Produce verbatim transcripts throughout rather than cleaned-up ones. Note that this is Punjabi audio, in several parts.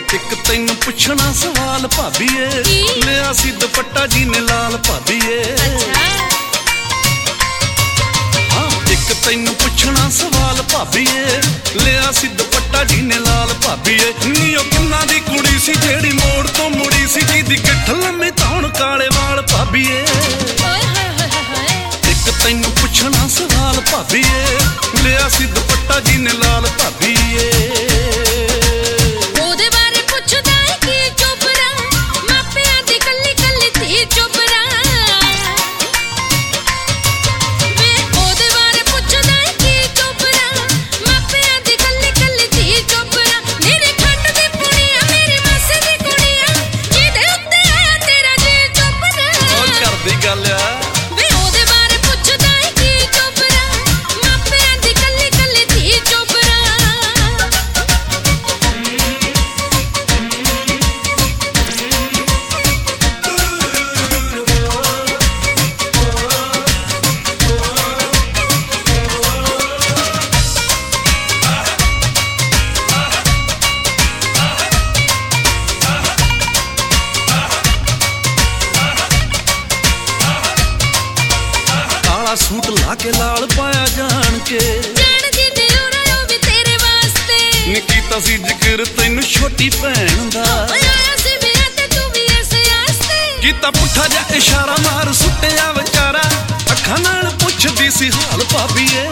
ਇੱਕ ਤੈਨੂੰ ਪੁੱਛਣਾ ਸਵਾਲ ਭਾਬੀਏ, ਲਿਆ ਸੀ ਦੁਪੱਟਾ ਜੀ ਨੇ ਲਾਲ ਭਾਬੀਏ। ਹਾਂ ਇੱਕ ਤੈਨੂੰ ਪੁੱਛਣਾ ਸਵਾਲ ਭਾਬੀਏ, ਲਿਆ ਸੀ ਦੁਪੱਟਾ ਜੀ ਨੇ ਲਾਲ ਭਾਬੀਏ। ਨੀ ਉਹ ਕਿੰਨਾ ਦੀ ਕੁੜੀ ਸੀ ਜਿਹੜੀ ਮੋੜ ਤੋਂ ਮੁੜੀ ਸੀ, ਜਿਹਦੀ ਗਿੱਠ ਲੰਮੀ ਧੌਣ ਕਾਲੇ ਵਾਲ ਭਾਬੀਏ। ਇੱਕ ਤੈਨੂੰ ਪੁੱਛਣਾ ਸਵਾਲ ਭਾਬੀਏ, ਲਿਆ ਸੀ ਦੁਪੱਟਾ ਜੀ ਨੇ ਲਾਲ ਭਾਬੀਏ। ਸੂਟ ਲਾ ਕੇ ਲਾਲ ਪਾਇਆ ਜਾਣ ਕੇ, ਜਾਣ ਦੀ ਦਿਲੋਂ ਉਹ ਵੀ ਤੇਰੇ ਵਾਸਤੇ। ਨੀ ਕੀਤਾ ਸੀ ਜ਼ਿਕਰ ਤੈਨੂੰ ਛੋਟੀ ਭੈਣ ਦਾ, ਆਇਆ ਸੀ ਵਿਆਹ ਤੇ ਤੂੰ ਵੀ ਐਸੇ ਆਸਤੇ। ਕੀਤਾ ਪੁੱਠਾ ਜਿਹਾ ਇਸ਼ਾਰਾ ਮਾਰ ਸੁੱਟਿਆ ਵਿਚਾਰਾ, ਅੱਖਾਂ ਨਾਲ ਪੁੱਛਦੀ ਸੀ ਹਾਲ ਭਾਬੀਏ।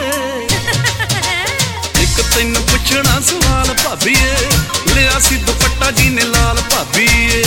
ਇੱਕ ਤੈਨੂੰ ਪੁੱਛਣਾ ਸਵਾਲ ਭਾਬੀਏ, ਲਿਆ ਸੀ ਦੁਪੱਟਾ ਜੀ ਨੇ ਲਾਲ ਭਾਬੀਏ।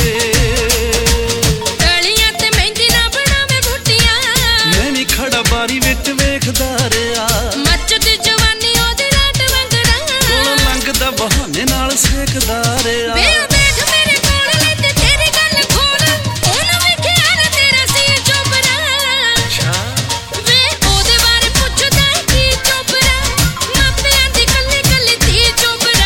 ਬਾਰੀ ਵਿੱਚ ਵੇਖਦਾ ਰਿਹਾ, ਮੱਚਦੀ ਜਵਾਨੀ ਉਹਦੀ ਰਾਤ ਵੰਗੜਾ, ਕੋਲੋਂ ਲੰਘਦਾ ਬਹਾਨੇ ਨਾਲ ਸੇਕਦਾ ਰਿਹਾ। ਵੇ ਦੇਖ ਮੇਰੇ ਕੋਲ ਲੈ ਤੇ ਤੇਰੀ ਗੱਲ ਖੋਲ, ਉਹਨੂੰ ਵੇਖਿਆ ਨਾ ਤੇਰਾ ਸੀ ਚੋਬਰਾ। ਅੱਛਾ ਵੇ ਉਹਦੇ ਬਾਰੇ ਪੁੱਛਦਾ ਕੀ ਚੋਬਰਾ, ਮਾਪਿਆਂ ਦੀ ਕੱਲੀ ਕੱਲੀ ਧੀ ਚੋਬਰਾ।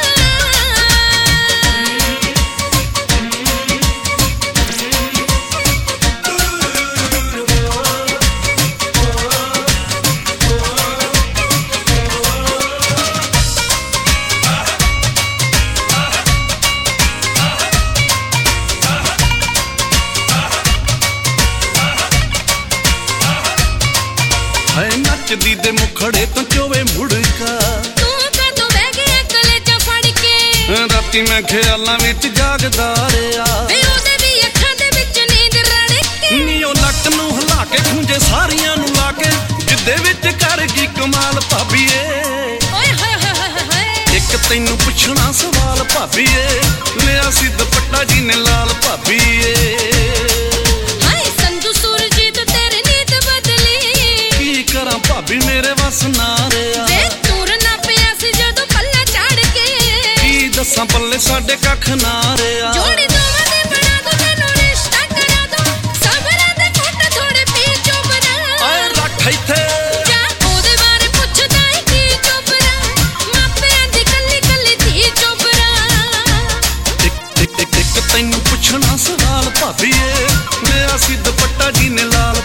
ਹਾਏ ਨੱਚਦੀ ਦੇ ਮੁਖੜੇ ਤੋਂ ਚੋਵੇ ਮੁੜਕਾ, ਤੂੰ ਕਦੋਂ ਬਹਿ ਗਿਆ ਕਲੇਜਾ ਫੜ ਕੇ, ਰਾਤੀ ਮੈਂ ਖਿਆਲਾਂ ਵਿੱਚ ਜਾਗਦਾ ਰਿਹਾ। ਵੇ ਉਹਦੇ ਵੀ ਅੱਖਾਂ ਦੇ ਵਿੱਚ ਨੀਂਦ ਰੜ ਕੇ, ਨੀ ਉਹ ਲੱਕ ਨੂੰ ਹਿਲਾ ਕੇ ਖੁੰਝੇ ਸਾਰੀਆਂ ਨੂੰ ਲਾ ਕੇ, ਜਿੱਦੇ ਵਿੱਚ ਕਰ ਗਈ ਕਮਾਲ ਭਾਬੀਏ। ਓਏ ਹੋਏ ਹੋਏ ਹੋਏ ਇੱਕ ਤੈਨੂੰ ਪੁੱਛਣਾ ਸਵਾਲ ਭਾਬੀਏ, ਲਿਆ ਸੀ ਦੁਪੱਟਾ ਜੀ ਨੇ ਲਾਲ ਭਾਬੀਏ। ਹਾਏ ਸੰਧੂ ਸੁਰਜੀਤ ਤੇਰੀ ਨੀਤ ਬਦਲੀ, ਕੀ ਕਰਾਂ ਭਾਬੀ ਮੇਰੇ ਵੱਸ ਨਾ ਰਿਹਾ। ਵੇ ਤੂਰ ਨਾ ਪਿਆ ਸੀ ਜਦੋਂ ਪੱਲਾ ਚੜ ਕੇ, ਕੀ ਦੱਸਾਂ ਪੱਲੇ ਸਾਡੇ ਕੱਖ ਨਾ ਰਿਹਾ। ਜੋੜੀ ਦੋਵਾਂ ਦੇ ਬਣਾ ਦੋ ਤੈਨੂੰ ਰਿਸ਼ਤਾ ਕਰਾ ਦੋ, ਸਬਰਾਂ ਦੇ ਘੁੱਟ ਥੋੜੇ ਪੀ ਚੋਬਰਾ। ਆਏ ਰੱਖ ਇੱਥੇ ਜਾ ਉਹਦੇ ਬਾਰੇ ਪੁੱਛਦਾ ਏ ਕੀ ਚੋਬਰਾ, ਮਾਪਿਆਂ ਦੀ ਕੱਲੀ ਕੱਲੀ ਧੀ ਚੋਬਰਾ। ਇੱਕ ਇੱਕ ਇੱਕ ਤੈਨੂੰ ਪੁੱਛਣਾ ਸਵਾਲ ਭਾਬੀਏ, ਲਿਆ ਸੀ ਦੁਪੱਟਾ ਜੀ ਨੇ ਲਾਲ